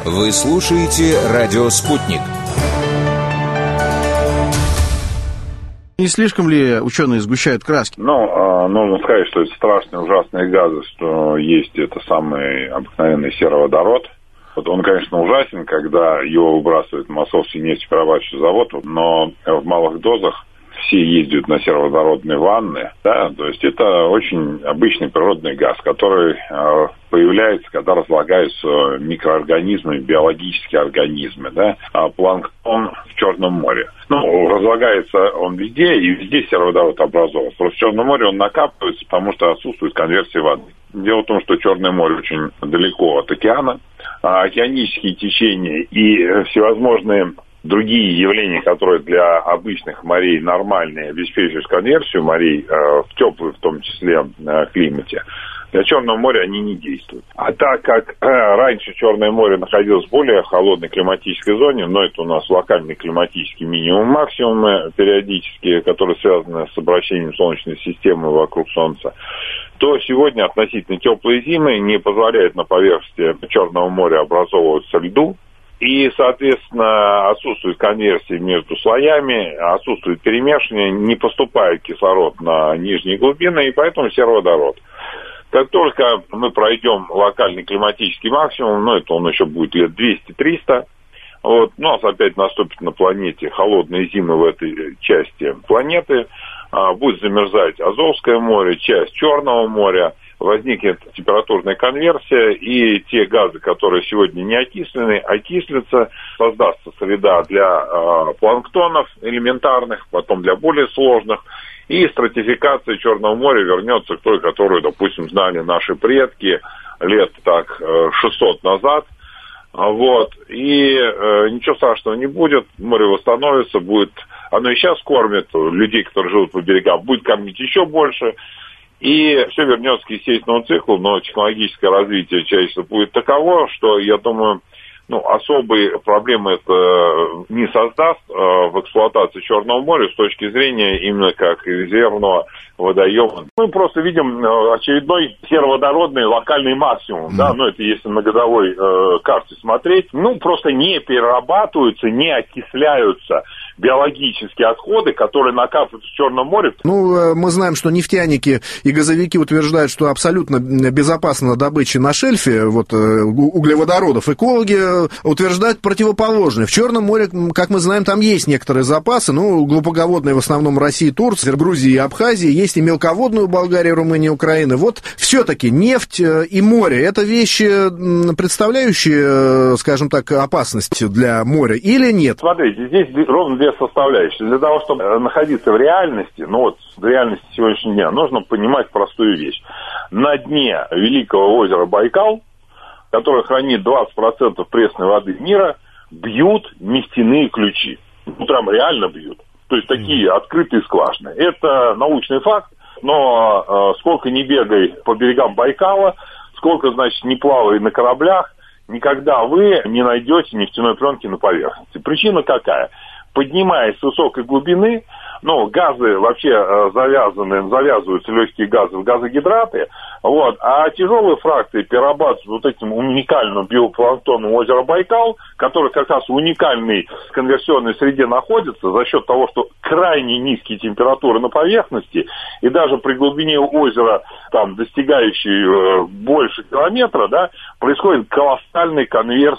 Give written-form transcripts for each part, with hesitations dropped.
Вы слушаете «Радио Спутник». Не слишком ли ученые сгущают краски? Нужно сказать, что это страшные, ужасные газы, что есть это самый обыкновенный сероводород. Вот он, конечно, ужасен, когда его выбрасывает Московский нефтеперерабатывающий завод, но в малых дозах все ездят на сероводородные ванны, да, то есть это очень обычный природный газ, который появляется, когда разлагаются микроорганизмы, биологические организмы, да, планктон в Черном море. Разлагается он везде, и везде сероводород образовывается. Просто в Черном море он накапливается, потому что отсутствует конверсия воды. Дело в том, что Черное море очень далеко от океана, а океанические течения и всевозможные другие явления, которые для обычных морей нормальные, обеспечивают конверсию морей в теплую, в том числе, климате, для Черного моря они не действуют. А так как раньше Черное море находилось в более холодной климатической зоне, но это у нас локальные климатические минимум-максимумы периодические, которые связаны с обращением Солнечной системы вокруг Солнца, то сегодня относительно теплые зимы не позволяют на поверхности Черного моря образовываться льду. И, соответственно, отсутствует конверсия между слоями, отсутствует перемешивание, не поступает кислород на нижние глубины, и поэтому сероводород. Как только мы пройдем локальный климатический максимум, это он еще будет лет 200-300, у нас опять наступит на планете холодные зимы в этой части планеты, будет замерзать Азовское море, часть Черного моря, возникнет температурная конверсия, и те газы, которые сегодня не окислены, окислятся, создастся среда для планктонов элементарных, потом для более сложных, и стратификация Черного моря вернется к той, которую, допустим, знали наши предки лет 600 назад. И ничего страшного не будет, море восстановится, оно и сейчас кормит людей, которые живут по берегам, будет кормить еще больше. И все вернется к естественному циклу, но технологическое развитие человечества будет таково, что, я думаю, особые проблемы это не создаст в эксплуатации Черного моря с точки зрения именно как резервного водоема. Мы просто видим очередной сероводородный локальный максимум, да, это если на годовой карте смотреть, просто не перерабатываются, не окисляются биологические отходы, которые накапливаются в Черном море. Мы знаем, что нефтяники и газовики утверждают, что абсолютно безопасна добыча на шельфе углеводородов. Экологи утверждают противоположное. В Черном море, как мы знаем, там есть некоторые запасы, глубоководные в основном России, Турции, Грузии и Абхазии, есть и мелководные у Болгарии, Румынии, Украины. Все-таки нефть и море – это вещи, представляющие, скажем так, опасность для моря или нет? Смотрите, здесь ровно две составляющие. Для того, чтобы находиться в реальности, в реальности сегодняшнего дня, нужно понимать простую вещь. На дне великого озера Байкал, которое хранит 20% пресной воды мира, бьют нефтяные ключи. Прям реально бьют. То есть такие открытые скважины. Это научный факт, но сколько ни бегай по берегам Байкала, сколько, не плавай на кораблях, никогда вы не найдете нефтяной пленки на поверхности. Причина какая? Поднимаясь с высокой глубины, газы вообще завязываются легкие газы в газогидраты, а тяжелые фракции перерабатывают этим уникальным биопланктоном озера Байкал, который как раз в уникальной конверсионной среде находится за счет того, что крайне низкие температуры на поверхности, и даже при глубине озера, достигающей больше километра, да, происходит колоссальная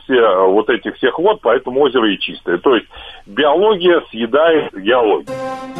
конверсия этих всех вод, поэтому озеро и чистое. То есть биология съедает геологию.